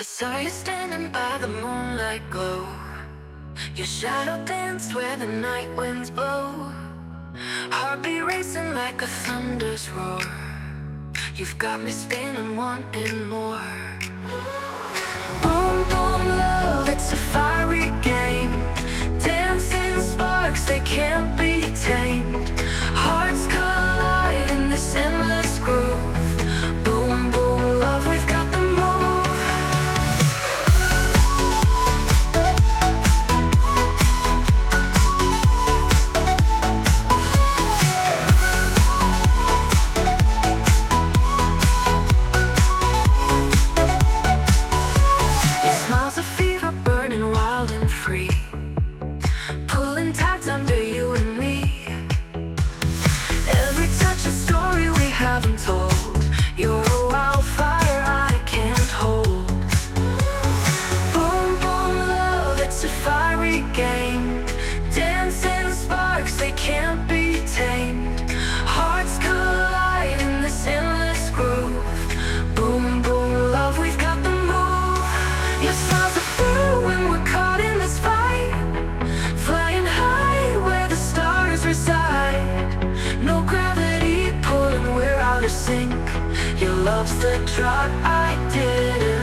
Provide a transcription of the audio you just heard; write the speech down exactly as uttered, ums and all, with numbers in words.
saw you standing by the moonlight glow. Your shadow danced where the night winds blow. Heartbeat racing like a thunder's roar. You've got me spinning, wanting more. Boom, boom, love, it's a fiery game. Dancing sparks, they can't be tamed. Hearts collide in this endless groove. Boom, boom, love, we've got the move. Your smile's a fever burning wild and free, pulling tides under you and me. Every touch a story we haven't told. You're a wildfire I can't hold. Boom, boom, love, it's a fiery game. Dancing sparks, they can't be tamed. Hearts collide in this endless groove. Boom, boom, love, we've got the move. Your smile's a thrill when we're caught in this fight, flying high where the stars reside. No gravity pulling, we're out of sync. Your love's the drug I didn't